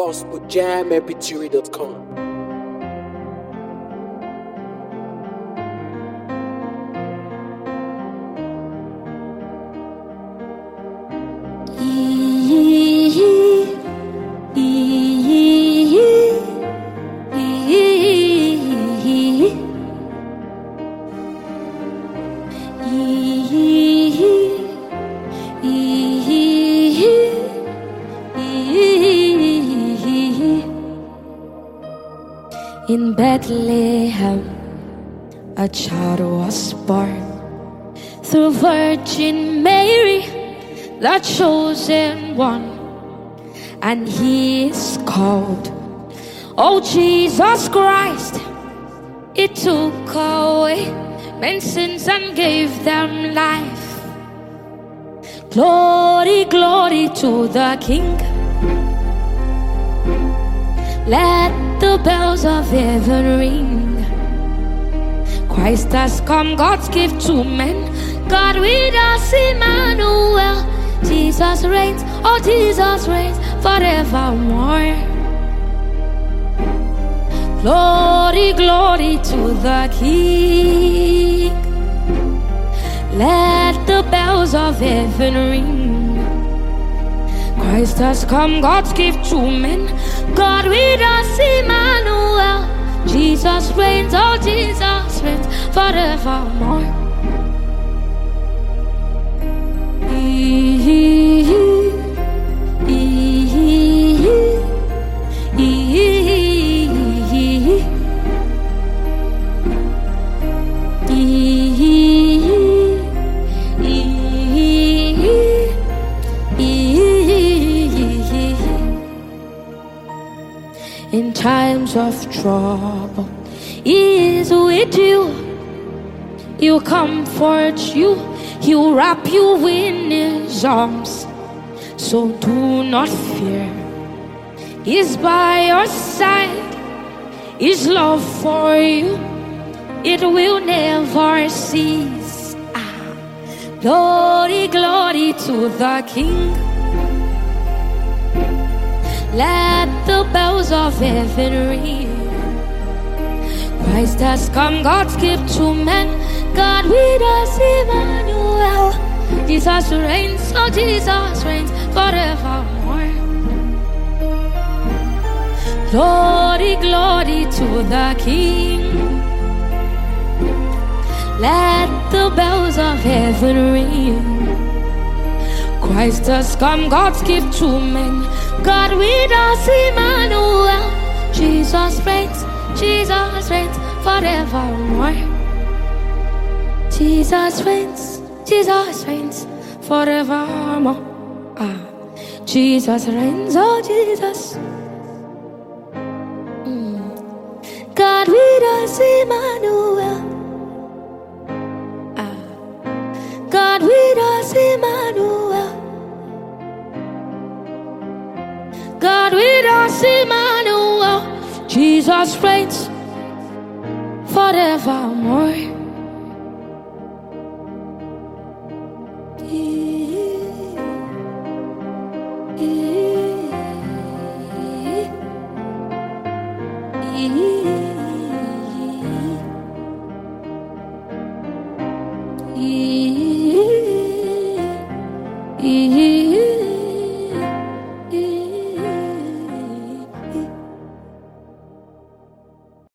gospeljammpg.com. In Bethlehem, a child was born through Virgin Mary, the chosen one, and he is called, oh Jesus Christ. It took away men's sins and gave them life. Glory, glory to the King. Let the bells of heaven ring. Christ has come, God's gift to men. God with us, Emmanuel. Jesus reigns, oh Jesus reigns forevermore. Glory, glory to the King. Let the bells of heaven ring. Christ has come, God's gift to men. God with us, Emmanuel. Jesus reigns, oh Jesus reigns forevermore. In times of trouble, He is with you. He'll comfort you. He'll wrap you in His arms. So do not fear. He's by your side. His love for you, it will never cease. Glory, glory to the King. Let the bells of heaven ring. Christ has come, God's gift to men. God with us, Emmanuel. Jesus reigns, oh Jesus reigns forevermore. Glory, glory to the King. Let the bells of heaven ring. Christ has come, God's gift to men. God with us, Emmanuel. Jesus reigns forevermore. Jesus reigns forevermore. Jesus reigns, oh Jesus. God with us, Emmanuel. God with us, Emmanuel. God with us, Emmanuel. Jesus reigns forevermore. Yeah.